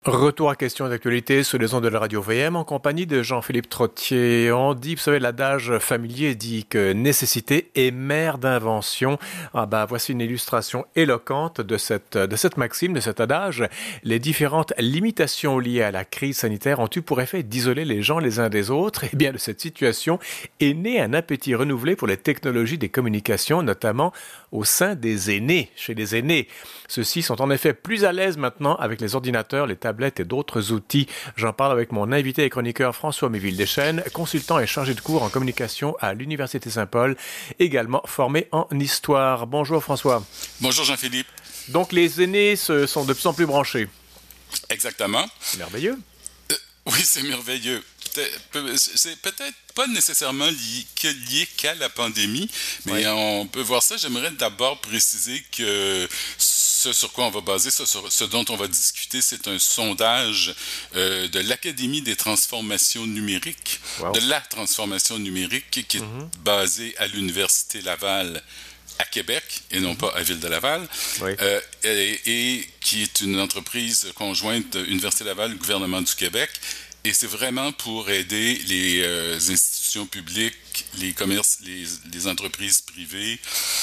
Retour à question d'actualité sur les ondes de la radio VM en compagnie de Jean-Philippe Trottier. On dit, vous savez, l'adage familier dit que nécessité est mère d'invention. Voici une illustration éloquente de cette maxime, de cet adage. Les différentes limitations liées à la crise sanitaire ont eu pour effet d'isoler les gens les uns des autres. Et bien, de cette situation est né un appétit renouvelé pour les technologies des communications, notamment au sein des aînés, chez les aînés. Ceux-ci sont en effet plus à l'aise maintenant avec les ordinateurs, les tablettes et d'autres outils. J'en parle avec mon invité et chroniqueur François Méville-Deschênes, consultant et chargé de cours en communication à l'Université Saint-Paul, également formé en histoire. Bonjour François. Bonjour Jean-Philippe. Donc les aînés sont de plus en plus branchés. Exactement. Merveilleux. Oui, c'est merveilleux. C'est peut-être pas nécessairement lié qu'à la pandémie, mais on peut voir ça. J'aimerais d'abord préciser que ce sur quoi on va baser, ce dont on va discuter, c'est un sondage de l'Académie des transformations numériques, de la transformation numérique qui est basée à l'Université Laval à Québec et non pas à Ville-de-Laval, et qui est une entreprise conjointe de Université Laval et gouvernement du Québec. Et c'est vraiment pour aider les institutions publiques, les commerces, les entreprises privées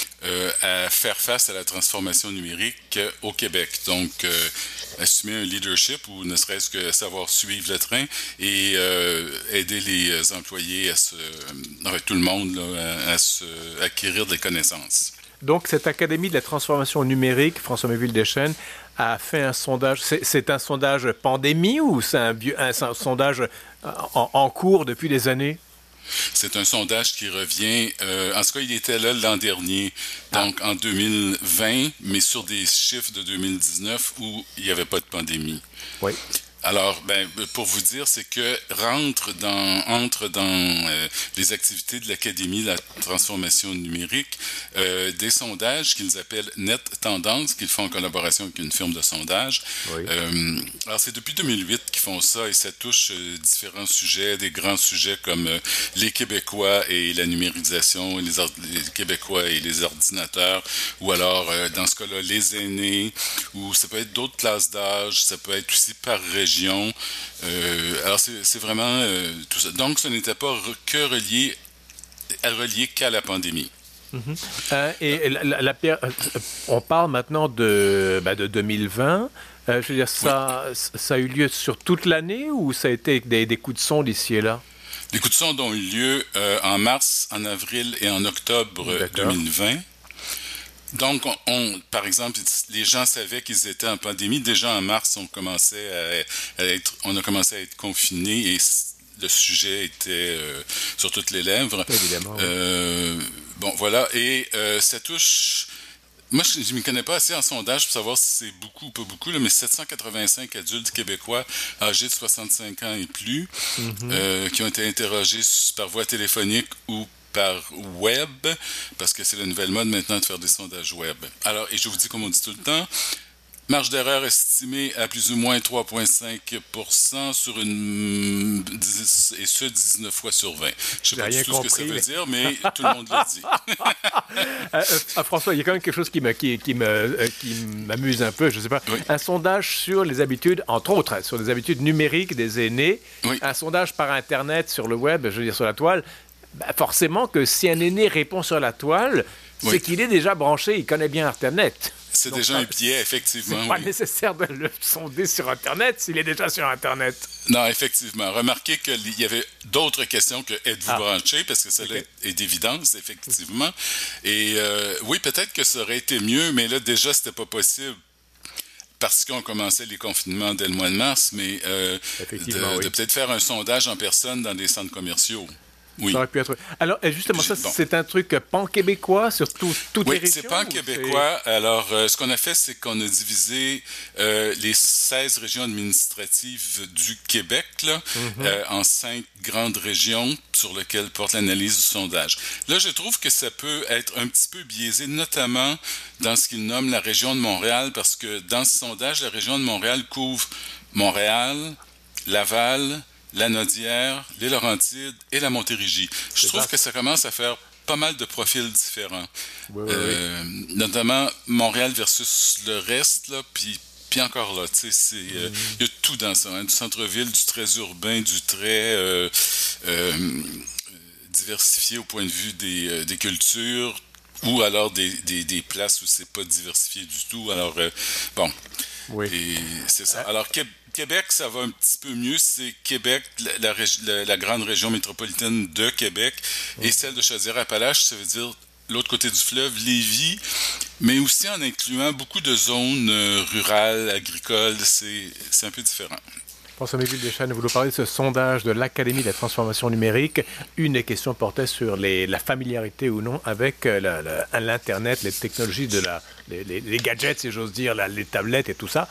à faire face à la transformation numérique au Québec. Donc, assumer un leadership ou ne serait-ce que savoir suivre le train et aider les employés tout le monde là, à acquérir des connaissances. Donc, cette Académie de la transformation numérique, François Méville-Deschênes, a fait un sondage. C'est un sondage pandémie ou c'est un sondage en cours depuis des années? C'est un sondage qui revient, en tout cas, il était là l'an dernier, donc en 2020, mais sur des chiffres de 2019 où il n'y avait pas de pandémie. Oui. Alors, pour vous dire, c'est que entre dans les activités de l'Académie de la transformation numérique des sondages qu'ils appellent Net Tendance, qu'ils font en collaboration avec une firme de sondage. Oui. Alors, c'est depuis 2008 qu'ils font ça et ça touche différents sujets, des grands sujets comme les Québécois et la numérisation, les Québécois et les ordinateurs, ou alors, dans ce cas-là, les aînés, ou ça peut être d'autres classes d'âge, ça peut être aussi par région. Alors, c'est vraiment tout ça. Donc, ce n'était pas relié qu'à la pandémie. Et on parle maintenant de 2020. Je veux dire, ça a eu lieu sur toute l'année ou ça a été des coups de sonde ici et là? Les coups de sonde ont eu lieu en mars, en avril et en octobre 2020. Donc, par exemple, les gens savaient qu'ils étaient en pandémie. Déjà en mars, on a commencé à être confinés et le sujet était sur toutes les lèvres. Évidemment. Bon, voilà. Et ça touche... Moi, je ne m'y connais pas assez en sondage pour savoir si c'est beaucoup ou pas beaucoup, là, mais 785 adultes québécois âgés de 65 ans et plus qui ont été interrogés par voie téléphonique ou par web, parce que c'est la nouvelle mode maintenant de faire des sondages web. Alors, et je vous dis comme on dit tout le temps, marge d'erreur estimée à plus ou moins 3,5% sur et ce 19 fois sur 20. Je ne sais pas du tout ce que ça veut dire, mais tout le monde le dit. François, il y a quand même quelque chose qui m'amuse un peu, je ne sais pas. Oui. Un sondage sur les habitudes, entre autres, sur les habitudes numériques des aînés. Oui. Un sondage par Internet, sur le web, je veux dire sur la toile. Forcément que si un aîné répond sur la toile, c'est qu'il est déjà branché, il connaît bien Internet. C'est déjà un biais, effectivement. C'est pas nécessaire de le sonder sur Internet s'il est déjà sur Internet. Non, effectivement. Remarquez qu'il y avait d'autres questions que êtes-vous branché, parce que ça est d'évidence, effectivement. Et oui, peut-être que ça aurait été mieux, mais là, déjà, c'était pas possible. Parce qu'on commençait les confinements dès le mois de mars, mais de peut-être faire un sondage en personne dans des centres commerciaux. Oui. Ça aurait pu être... Alors, justement, c'est un truc pan-québécois sur toutes les régions? Oui, c'est pan-québécois. Alors, ce qu'on a fait, c'est qu'on a divisé les 16 régions administratives du Québec là, en 5 grandes régions sur lesquelles porte l'analyse du sondage. Là, je trouve que ça peut être un petit peu biaisé, notamment dans ce qu'ils nomment la région de Montréal, parce que dans ce sondage, la région de Montréal couvre Montréal, Laval, la Naudière, les Laurentides et la Montérégie. Je trouve que ça commence à faire pas mal de profils différents. Oui. Notamment Montréal versus le reste, là, puis Puis encore là, tu sais, il y a tout dans ça, hein, du centre-ville, du très urbain, du très diversifié au point de vue des cultures, ou alors des places où c'est pas diversifié du tout. Alors, bon, Oui. et c'est ça. Alors, Québec, ça va un petit peu mieux. C'est Québec, la grande région métropolitaine de Québec, et celle de Chaudière-Appalaches, ça veut dire l'autre côté du fleuve, Lévis, mais aussi en incluant beaucoup de zones rurales, agricoles. C'est un peu différent. François-Méville Deschênes, vous nous parlez de ce sondage de l'Académie de la transformation numérique. Une des questions portait sur la familiarité ou non avec l'Internet, les technologies, les gadgets, si j'ose dire, les tablettes et tout ça.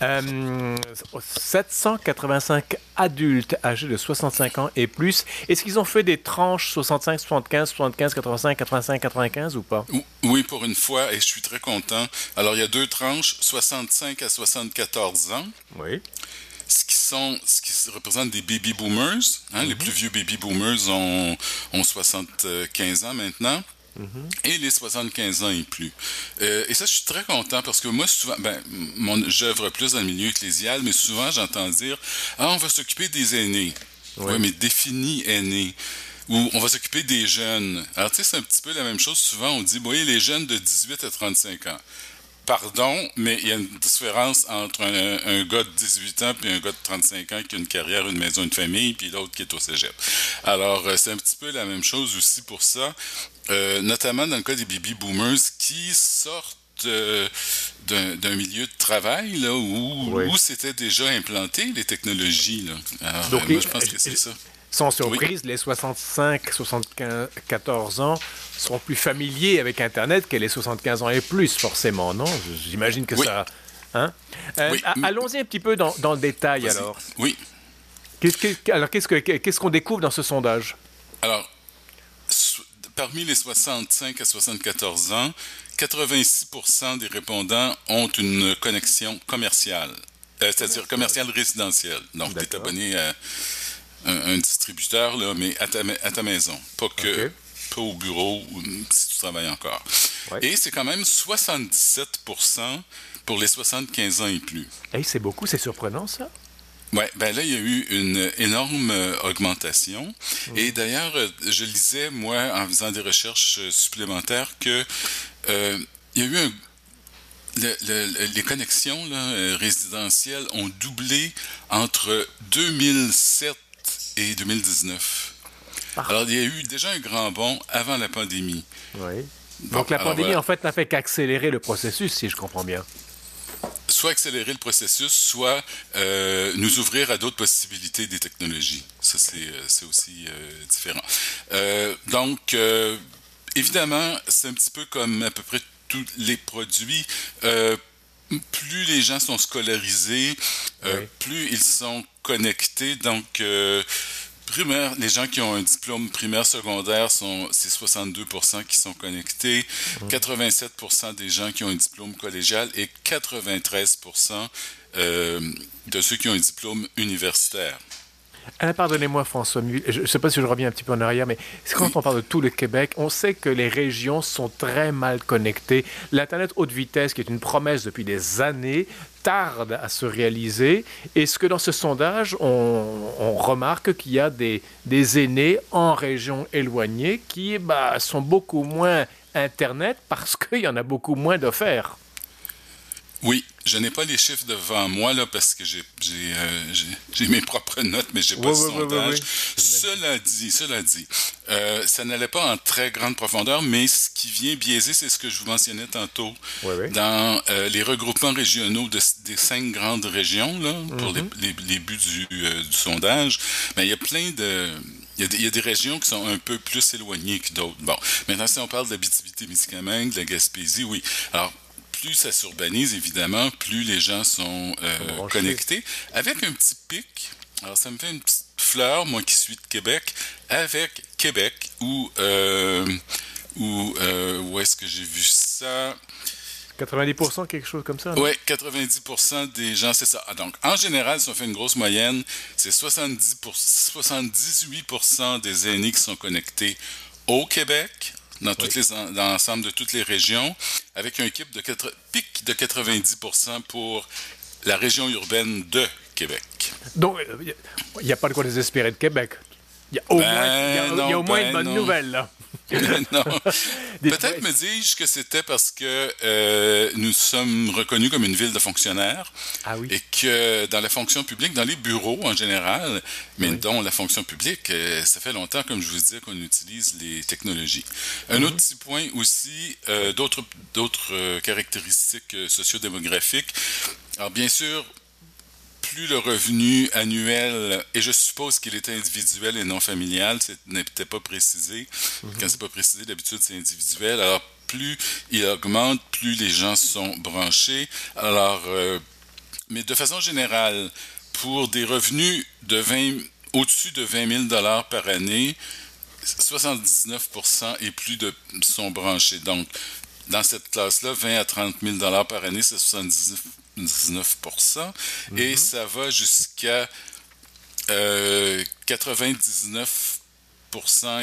785 adultes âgés de 65 ans et plus. Est-ce qu'ils ont fait des tranches 65, 75, 75, 85, 85, 95 ou pas? Oui, pour une fois, et je suis très content. Alors, il y a 2 tranches, 65 à 74 ans. Oui. Ce qui représente des baby boomers. Hein, les plus vieux baby boomers ont 75 ans maintenant. Et les 75 ans et plus. Et ça, je suis très content parce que moi, souvent, j'œuvre plus dans le milieu ecclésial, mais souvent, j'entends dire « Ah, on va s'occuper des aînés. » Oui, mais définis aînés. Ou on va s'occuper des jeunes. Alors, tu sais, c'est un petit peu la même chose. Souvent, on dit « Oui, les jeunes de 18 à 35 ans. » Pardon, mais il y a une différence entre un gars de 18 ans puis un gars de 35 ans qui a une carrière, une maison, une famille, puis l'autre qui est au cégep. Alors, c'est un petit peu la même chose aussi pour ça, notamment dans le cas des baby boomers qui sortent d'un milieu de travail là, où c'était déjà implanté, les technologies. Là. Alors, Donc, moi, je pense que c'est ça. Sans surprise, les 65, 74 ans seront plus familiers avec Internet que les 75 ans et plus, forcément, non? J'imagine que ça... Hein? Allons-y un petit peu dans le détail, alors. Oui. Qu'est-ce qu'on découvre dans ce sondage? Alors, parmi les 65 à 74 ans, 86% des répondants ont une connexion commerciale, c'est-à-dire commerciale résidentielle. Donc, tu es abonné à un distributeur, là, mais à ta maison, pas au bureau ou si tu travailles encore. Ouais. Et c'est quand même 77% pour les 75 ans et plus. Hey, c'est beaucoup, c'est surprenant, ça? Oui, ben là, il y a eu une énorme augmentation. Et d'ailleurs, je lisais, moi, en faisant des recherches supplémentaires, que il y a eu les connexions là, résidentielles ont doublé entre 2007 et 2019. Alors, il y a eu déjà un grand bond avant la pandémie. Oui. Donc, la pandémie, en fait, n'a fait qu'accélérer le processus, si je comprends bien. Soit accélérer le processus, soit nous ouvrir à d'autres possibilités des technologies. Ça, c'est aussi différent. Donc, évidemment, c'est un petit peu comme à peu près tous les produits. Plus les gens sont scolarisés, plus ils sont connectés. Donc, primaire, les gens qui ont un diplôme primaire secondaire, c'est 62% qui sont connectés, 87% des gens qui ont un diplôme collégial et 93% de ceux qui ont un diplôme universitaire. Pardonnez-moi, François, je ne sais pas si je reviens un petit peu en arrière, mais quand on parle de tout le Québec, on sait que les régions sont très mal connectées. L'Internet haute vitesse, qui est une promesse depuis des années, tarde à se réaliser. Est-ce que dans ce sondage, on remarque qu'il y a des aînés en régions éloignées qui sont beaucoup moins Internet parce qu'il y en a beaucoup moins d'offerts? Oui, je n'ai pas les chiffres devant moi là parce que j'ai mes propres notes, mais j'ai pas le sondage. Cela dit, ça n'allait pas en très grande profondeur, mais ce qui vient biaiser, c'est ce que je vous mentionnais tantôt. Dans les regroupements régionaux des 5 grandes régions là, pour les buts du sondage, mais il y a plein de... Il y a des régions qui sont un peu plus éloignées que d'autres. Bon, maintenant, si on parle de l'Abitibi-Témiscamingue, de la Gaspésie, oui. Alors, plus ça s'urbanise, évidemment, plus les gens sont connectés. Avec un petit pic, alors ça me fait une petite fleur, moi qui suis de Québec, avec Québec, où est-ce que j'ai vu ça? 90%, quelque chose comme ça? Oui, 90% des gens, c'est ça. Donc, en général, si on fait une grosse moyenne, c'est 78% des aînés qui sont connectés au Québec, dans l'ensemble de toutes les régions, avec un pic de 90% pour la région urbaine de Québec. Donc, il n'y a pas de quoi désespérer de Québec. Il y a au moins une bonne nouvelle, là. Non. Peut-être me dis-je que c'était parce que nous sommes reconnus comme une ville de fonctionnaires et que dans la fonction publique, dans les bureaux en général, mais dont la fonction publique, ça fait longtemps, comme je vous disais, qu'on utilise les technologies. Un autre petit point aussi, d'autres caractéristiques sociodémographiques. Alors bien sûr, plus le revenu annuel, et je suppose qu'il était individuel et non familial, n'était pas précisé. Quand c'est pas précisé, d'habitude c'est individuel. Alors plus il augmente, plus les gens sont branchés. Alors, mais de façon générale, pour des revenus au-dessus de 20 000 $ par année, 79% et plus sont branchés. Donc, dans cette classe-là, 20 à 30 000 $ par année, c'est 79%. Et ça va jusqu'à 99% et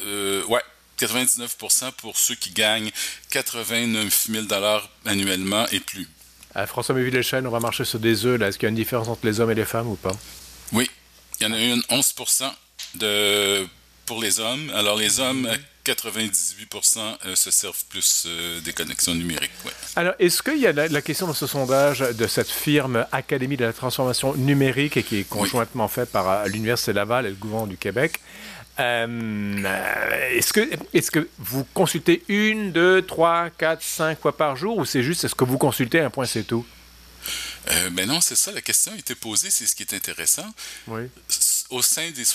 99% pour ceux qui gagnent 89 000 $ annuellement et plus. François Méville-Deschênes, on va marcher sur des œufs, là. Est-ce qu'il y a une différence entre les hommes et les femmes ou pas? Oui, il y en a une 11% pour les hommes. Alors les hommes, 98% se servent plus des connexions numériques. Ouais. Alors, est-ce qu'il y a la question dans ce sondage de cette firme Académie de la transformation numérique et qui est conjointement faite par l'Université Laval et le gouvernement du Québec? Est-ce que vous consultez 1, 2, 3, 4, 5 fois par jour ou c'est juste, est-ce que vous consultez un point, c'est tout? Ben non, c'est ça, la question a été posée, c'est ce qui est intéressant. Oui. Au sein des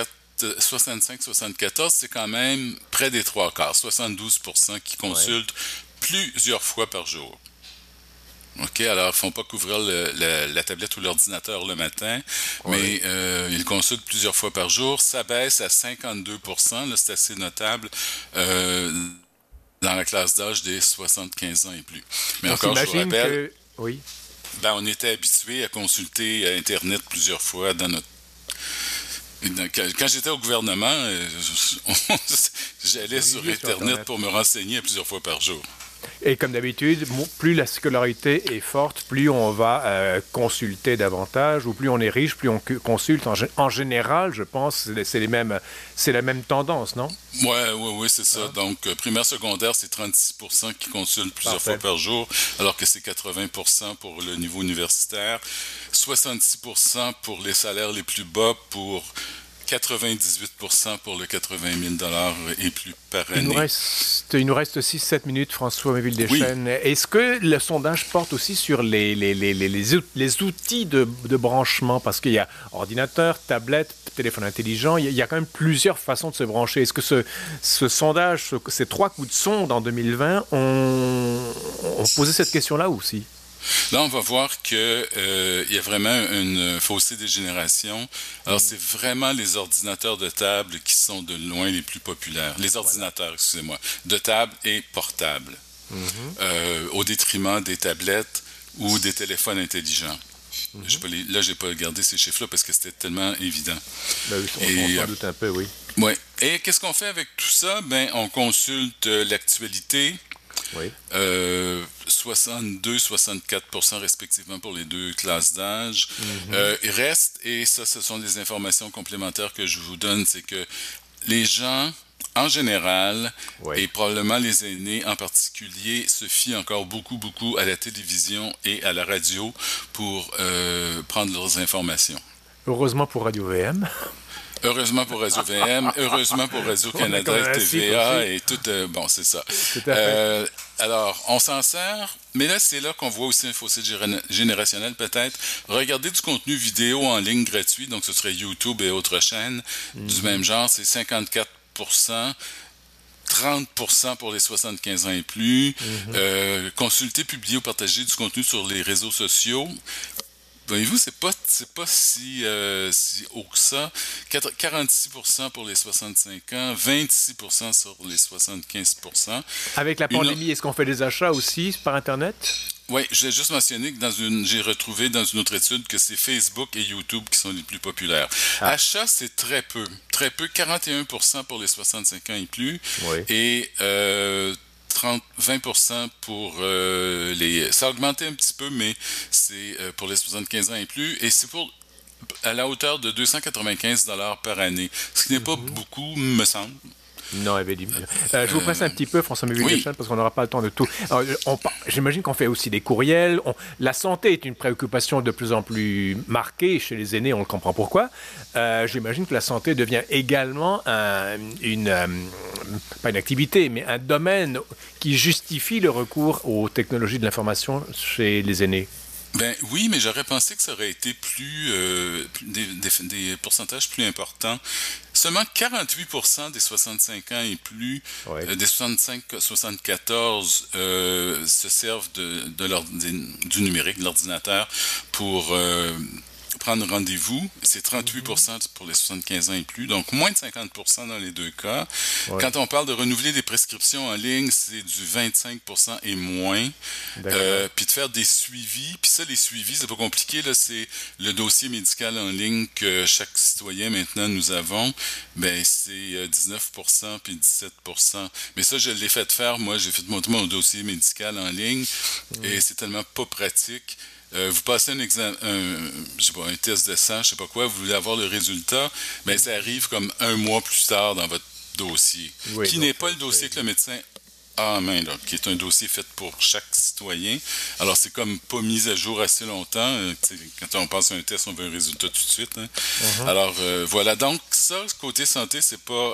65-74, c'est quand même près des 3/4, 72% qui consultent plusieurs fois par jour. OK, alors ils ne font pas couvrir la tablette ou l'ordinateur le matin, mais ils consultent plusieurs fois par jour. Ça baisse à 52%, là, c'est assez notable, dans la classe d'âge des 75 ans et plus. Mais encore, je vous rappelle, on était habitué à consulter Internet plusieurs fois dans notre... Quand j'étais au gouvernement, j'allais sur Internet pour me renseigner plusieurs fois par jour. Et comme d'habitude, plus la scolarité est forte, plus on va consulter davantage, ou plus on est riche, plus on consulte. En général, je pense, c'est la même tendance, non? Oui, c'est ça. Donc, primaire, secondaire, c'est 36% qui consultent plusieurs fois par jour, alors que c'est 80% pour le niveau universitaire, 66% pour les salaires les plus bas, pour 98% pour le 80 000 $ et plus par année. Il nous reste 6-7 minutes, François Méville-Deschênes. Oui. Est-ce que le sondage porte aussi sur les outils de branchement? Parce qu'il y a ordinateur, tablette, téléphone intelligent, il y a quand même plusieurs façons de se brancher. Est-ce que ce sondage, ces 3 coups de sonde en 2020 ont posé cette question-là aussi? Là, on va voir qu'il y a vraiment une fossé des générations. Alors, c'est vraiment les ordinateurs de table qui sont de loin les plus populaires. Les ordinateurs, excusez-moi, de table et portables, au détriment des tablettes ou des téléphones intelligents. Là, je n'ai pas regardé ces chiffres-là parce que c'était tellement évident. Ben oui, on s'en doute un peu, oui. Oui. Et qu'est-ce qu'on fait avec tout ça? On consulte l'actualité. Oui. 62-64% respectivement pour les deux classes d'âge. Il reste, et ça, ce sont des informations complémentaires que je vous donne, c'est que les gens, en général, et probablement les aînés en particulier, se fient encore beaucoup à la télévision et à la radio pour prendre leurs informations. Heureusement pour Radio-VM. Heureusement pour Radio-VM, heureusement pour Radio-Canada et TVA et tout. Bon, c'est ça. Alors, on s'en sert, mais là, c'est là qu'on voit aussi un fossé générationnel peut-être. Regardez du contenu vidéo en ligne gratuit, donc ce serait YouTube et autres chaînes du même genre, c'est 54%. 30% pour les 75 ans et plus. Consulter, publier ou partager du contenu sur les réseaux sociaux. Voyez-vous, c'est pas si haut que ça. 46% pour les 65 ans, 26% sur les 75%. Avec la pandémie, est-ce qu'on fait des achats aussi par Internet? Oui, je l'ai juste mentionné que j'ai retrouvé dans une autre étude que c'est Facebook et YouTube qui sont les plus populaires. Achats, c'est très peu, 41% pour les 65 ans et plus, et 20% pour ça a augmenté un petit peu, mais c'est pour les 75 ans et plus, et c'est à la hauteur de 295 $ par année, ce qui n'est pas beaucoup, me semble. Non, je vous presse un petit peu, François-Méville Deschênes, parce qu'on n'aura pas le temps de tout. Alors, j'imagine qu'on fait aussi des courriels. La santé est une préoccupation de plus en plus marquée chez les aînés, on le comprend pourquoi. J'imagine que la santé devient également pas une activité, mais un domaine qui justifie le recours aux technologies de l'information chez les aînés. Ben oui, mais j'aurais pensé que ça aurait été des pourcentages plus importants. Seulement 48% des 65 ans et plus, des 65-74, se servent du numérique, de l'ordinateur, pour prendre rendez-vous. C'est 38% pour les 75 ans et plus, donc moins de 50% dans les deux cas. Ouais. Quand on parle de renouveler des prescriptions en ligne, c'est du 25% et moins. Puis de faire des suivis. Puis ça, les suivis, c'est pas compliqué. Là, c'est le dossier médical en ligne que chaque citoyen maintenant nous avons. Ben c'est 19% puis 17%. Mais ça, je l'ai fait faire. Moi, j'ai fait monter mon dossier médical en ligne et c'est tellement pas pratique. Vous passez un test de sang, je sais pas quoi, vous voulez avoir le résultat, mais ça arrive comme un mois plus tard dans votre dossier, qui n'est pas le dossier que le médecin a en main, là, qui est un dossier fait pour chaque citoyen. Alors, c'est comme pas mis à jour assez longtemps. Quand on passe un test, on veut un résultat tout de suite. Hein. Alors, voilà. Donc, ça, côté santé, c'est pas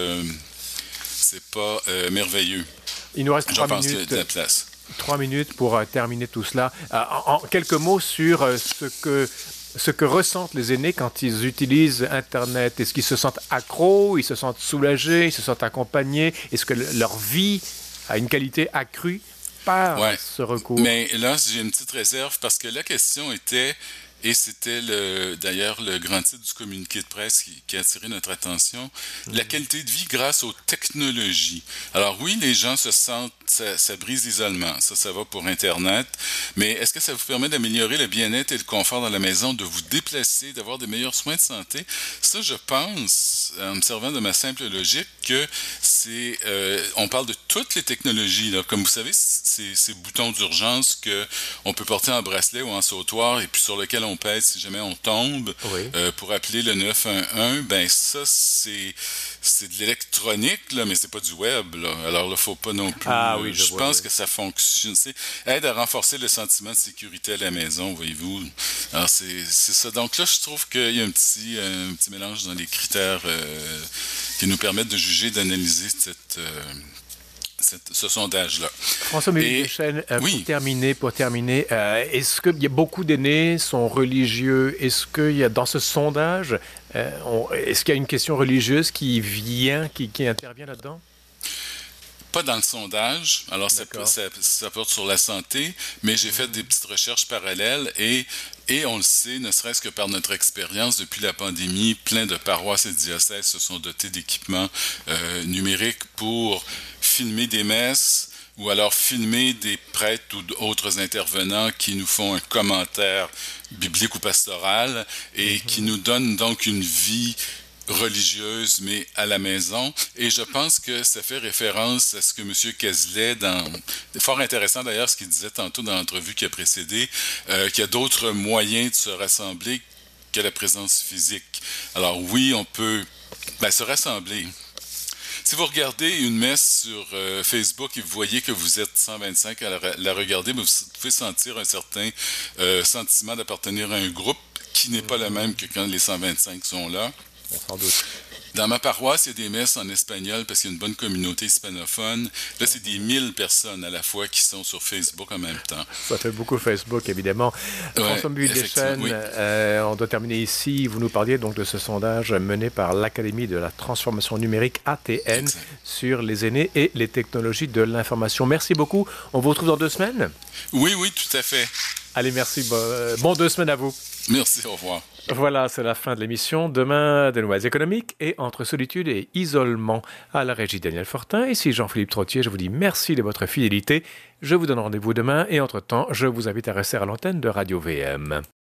merveilleux. Il nous reste 3 minutes. De la place. 3 minutes pour terminer tout cela. En quelques mots sur ce que ressentent les aînés quand ils utilisent Internet. Est-ce qu'ils se sentent accros, ils se sentent soulagés, ils se sentent accompagnés? Est-ce que leur vie a une qualité accrue par ce recours? Mais là, j'ai une petite réserve parce que la question était... Et c'était d'ailleurs le grand titre du communiqué de presse qui a attiré notre attention. La qualité de vie grâce aux technologies. Alors oui, les gens se sentent, ça brise l'isolement. Ça va pour Internet. Mais est-ce que ça vous permet d'améliorer le bien-être et le confort dans la maison, de vous déplacer, d'avoir des meilleurs soins de santé? Ça, je pense, en me servant de ma simple logique, que on parle de toutes les technologies. Là. Comme vous savez, ces boutons d'urgence qu'on peut porter en bracelet ou en sautoir et puis sur lequel on pèse si jamais on tombe pour appeler le 911, ben ça, c'est de l'électronique, là, mais c'est pas du web. Là. Alors là, faut pas non plus... je pense que ça fonctionne. Aide à renforcer le sentiment de sécurité à la maison, voyez-vous. Alors, c'est ça. Donc là, je trouve qu'il y a un petit mélange dans les critères qui nous permettent de juger, d'analyser ce sondage-là. François-Méville Deschênes, pour terminer, est-ce qu'il y a beaucoup d'aînés sont religieux? Est-ce qu'il y a dans ce sondage, est-ce qu'il y a une question religieuse qui intervient là-dedans? Pas dans le sondage, alors ça porte sur la santé, mais j'ai fait des petites recherches parallèles et on le sait, ne serait-ce que par notre expérience depuis la pandémie, plein de paroisses et diocèses se sont dotés d'équipements numériques pour filmer des messes ou alors filmer des prêtres ou d'autres intervenants qui nous font un commentaire biblique ou pastoral et qui nous donnent donc une vie religieuse, mais à la maison. Et je pense que ça fait référence à ce que M. Cazelet, c'est fort intéressant d'ailleurs ce qu'il disait tantôt dans l'entrevue qui a précédé, qu'il y a d'autres moyens de se rassembler que la présence physique. Alors oui, on peut se rassembler. Si vous regardez une messe sur Facebook et vous voyez que vous êtes 125 à la regarder, vous pouvez sentir un certain sentiment d'appartenir à un groupe qui n'est pas le même que quand les 125 sont là. Sans doute. Dans ma paroisse, il y a des messes en espagnol parce qu'il y a une bonne communauté hispanophone. Là, c'est des 1000 personnes à la fois qui sont sur Facebook en même temps. Ça fait beaucoup Facebook, évidemment. François-Méville Deschênes, on doit terminer ici. Vous nous parliez donc de ce sondage mené par l'Académie de la transformation numérique ATN sur les aînés et les technologies de l'information. Merci beaucoup. On vous retrouve dans 2 semaines? Oui, tout à fait. Allez, merci. Bon 2 semaines à vous. Merci, au revoir. Voilà, c'est la fin de l'émission. Demain, des nouvelles économiques et entre solitude et isolement. À la régie, Daniel Fortin. Ici Jean-Philippe Trottier. Je vous dis merci de votre fidélité. Je vous donne rendez-vous demain et entre-temps, je vous invite à rester à l'antenne de Radio VM.